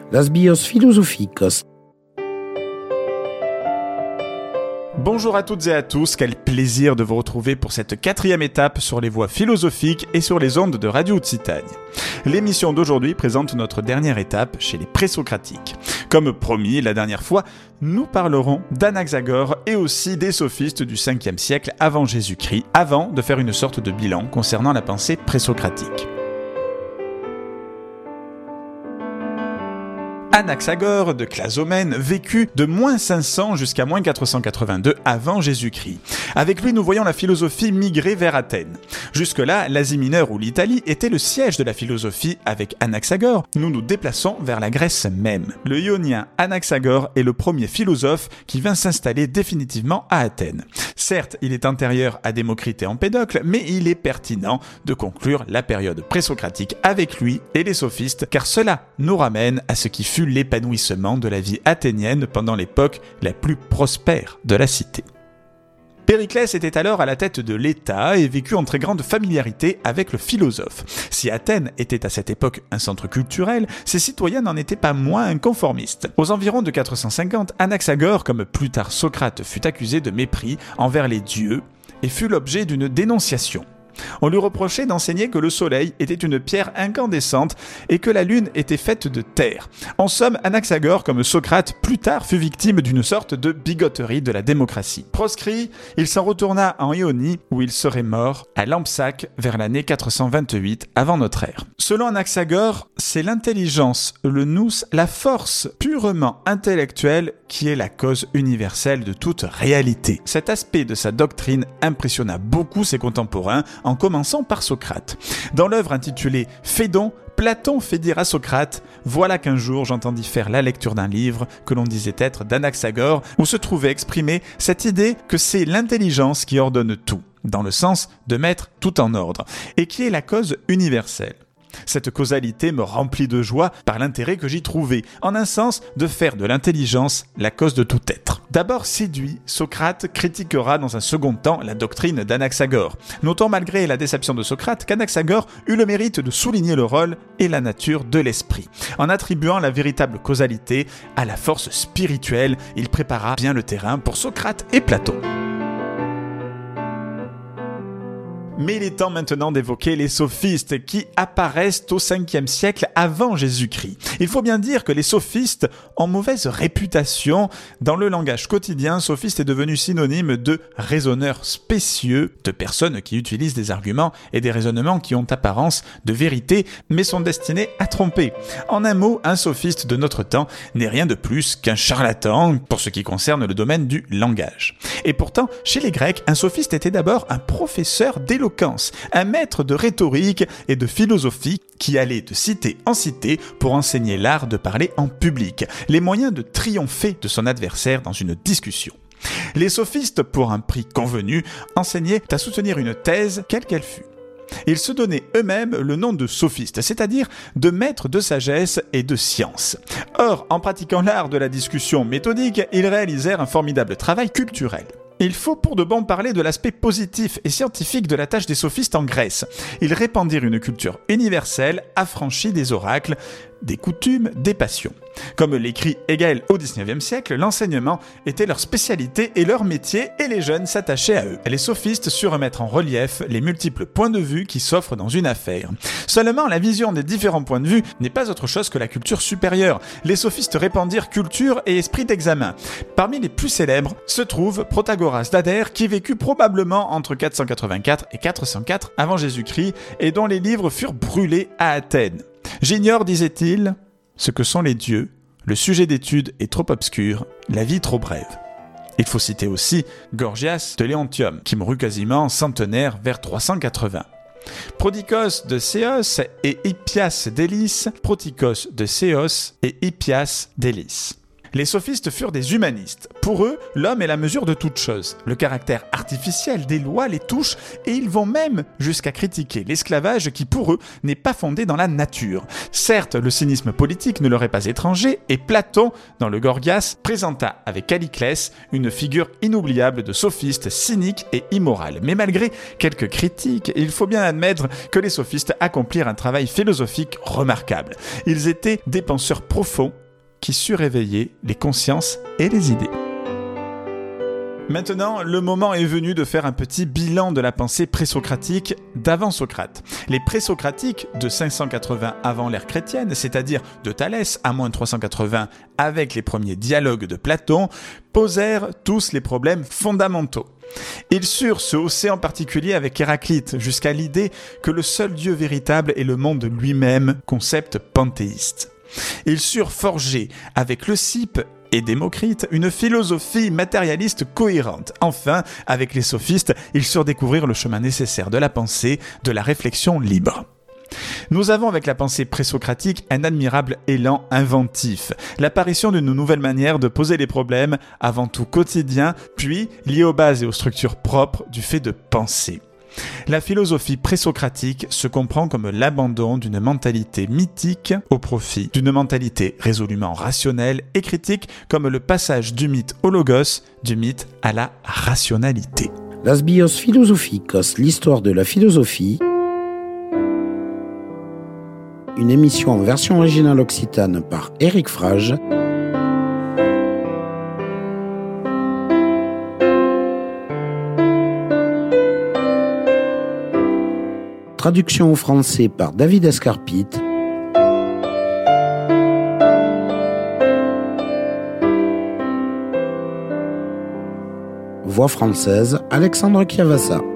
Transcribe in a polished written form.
las bios filosóficos. Bonjour à toutes et à tous, quel plaisir de vous retrouver pour cette 4e étape sur les voies philosophiques et sur les ondes de Radio Occitanie. L'émission d'aujourd'hui présente notre dernière étape chez les présocratiques. Comme promis la dernière fois, nous parlerons d'Anaxagore et aussi des sophistes du 5e siècle avant Jésus-Christ, avant de faire une sorte de bilan concernant la pensée présocratique. Anaxagore de Clazomène vécut de moins 500 jusqu'à moins 482 avant Jésus-Christ. Avec lui, nous voyons la philosophie migrer vers Athènes. Jusque-là, l'Asie mineure ou l'Italie était le siège de la philosophie. Avec Anaxagore, nous nous déplaçons vers la Grèce même. Le Ionien Anaxagore est le premier philosophe qui vint s'installer définitivement à Athènes. Certes, il est antérieur à Démocrite et Empédocle, mais il est pertinent de conclure la période présocratique avec lui et les sophistes, car cela nous ramène à ce qui fut l'épanouissement de la vie athénienne pendant l'époque la plus prospère de la cité. Périclès était alors à la tête de l'État et vécut en très grande familiarité avec le philosophe. Si Athènes était à cette époque un centre culturel, ses citoyens n'en étaient pas moins conformistes. Aux environs de 450, Anaxagore, comme plus tard Socrate, fut accusé de mépris envers les dieux et fut l'objet d'une dénonciation. On lui reprochait d'enseigner que le soleil était une pierre incandescente et que la lune était faite de terre. En somme, Anaxagore, comme Socrate, plus tard fut victime d'une sorte de bigoterie de la démocratie. Proscrit, il s'en retourna en Ionie où il serait mort à Lampsaque vers l'année 428 avant notre ère. Selon Anaxagore, c'est l'intelligence, le nous, la force purement intellectuelle qui est la cause universelle de toute réalité. Cet aspect de sa doctrine impressionna beaucoup ses contemporains, en commençant par Socrate. Dans l'œuvre intitulée « Phédon », Platon fait dire à Socrate « Voilà qu'un jour j'entendis faire la lecture d'un livre que l'on disait être d'Anaxagore, où se trouvait exprimée cette idée que c'est l'intelligence qui ordonne tout, dans le sens de mettre tout en ordre, et qui est la cause universelle. » Cette causalité me remplit de joie par l'intérêt que j'y trouvais, en un sens de faire de l'intelligence la cause de tout être. D'abord séduit, Socrate critiquera dans un second temps la doctrine d'Anaxagore. Notons malgré la déception de Socrate qu'Anaxagore eut le mérite de souligner le rôle et la nature de l'esprit. En attribuant la véritable causalité à la force spirituelle, il prépara bien le terrain pour Socrate et Platon. Mais il est temps maintenant d'évoquer les sophistes qui apparaissent au 5e siècle avant Jésus-Christ. Il faut bien dire que les sophistes ont mauvaise réputation. Dans le langage quotidien, sophiste est devenu synonyme de raisonneur spécieux, de personnes qui utilisent des arguments et des raisonnements qui ont apparence de vérité, mais sont destinés à tromper. En un mot, un sophiste de notre temps n'est rien de plus qu'un charlatan pour ce qui concerne le domaine du langage. Et pourtant, chez les Grecs, un sophiste était d'abord un professeur d'éloquence, un maître de rhétorique et de philosophie qui allait de cité en cité pour enseigner l'art de parler en public, les moyens de triompher de son adversaire dans une discussion. Les sophistes, pour un prix convenu, enseignaient à soutenir une thèse, quelle qu'elle fût. Ils se donnaient eux-mêmes le nom de sophistes, c'est-à-dire de maîtres de sagesse et de science. Or, en pratiquant l'art de la discussion méthodique, ils réalisèrent un formidable travail culturel. Il faut pour de bon parler de l'aspect positif et scientifique de la tâche des sophistes en Grèce. Ils répandirent une culture universelle, affranchie des oracles, des coutumes, des passions. Comme l'écrit Hegel au XIXe siècle, l'enseignement était leur spécialité et leur métier, et les jeunes s'attachaient à eux. Les sophistes surent mettre en relief les multiples points de vue qui s'offrent dans une affaire. Seulement, la vision des différents points de vue n'est pas autre chose que la culture supérieure. Les sophistes répandirent culture et esprit d'examen. Parmi les plus célèbres se trouve Protagoras d'Adère, qui vécut probablement entre 484 et 404 avant Jésus-Christ, et dont les livres furent brûlés à Athènes. J'ignore, disait-il, ce que sont les dieux, le sujet d'étude est trop obscur, la vie trop brève. Il faut citer aussi Gorgias de Léontium, qui mourut quasiment centenaire vers 380. Prodikos de Céos et Hippias d'Élis, Protikos de Céos et Hippias d'Élis. Les sophistes furent des humanistes. Pour eux, l'homme est la mesure de toute chose. Le caractère artificiel des lois les touche et ils vont même jusqu'à critiquer l'esclavage qui, pour eux, n'est pas fondé dans la nature. Certes, le cynisme politique ne leur est pas étranger et Platon, dans le Gorgias, présenta avec Calliclès une figure inoubliable de sophiste cynique et immoral. Mais malgré quelques critiques, il faut bien admettre que les sophistes accomplirent un travail philosophique remarquable. Ils étaient des penseurs profonds qui suréveillaient les consciences et les idées. Maintenant, le moment est venu de faire un petit bilan de la pensée présocratique d'avant Socrate. Les présocratiques de 580 avant l'ère chrétienne, c'est-à-dire de Thalès à moins 380 avec les premiers dialogues de Platon, posèrent tous les problèmes fondamentaux. Ils surent se hausser en particulier avec Héraclite, jusqu'à l'idée que le seul Dieu véritable est le monde lui-même, concept panthéiste. Ils surent forger avec Leucippe et Démocrite une philosophie matérialiste cohérente. Enfin, avec les sophistes, ils surent découvrir le chemin nécessaire de la pensée, de la réflexion libre. Nous avons avec la pensée présocratique un admirable élan inventif, l'apparition d'une nouvelle manière de poser les problèmes, avant tout quotidiens, puis liés aux bases et aux structures propres du fait de penser. La philosophie présocratique se comprend comme l'abandon d'une mentalité mythique au profit d'une mentalité résolument rationnelle et critique, comme le passage du mythe au logos, du mythe à la rationalité. Las Bios Philosophicos, l'histoire de la philosophie. Une émission en version originale occitane par Éric Frage. Traduction au français par David Escarpite. Voix française, Alexandre Chiavassa.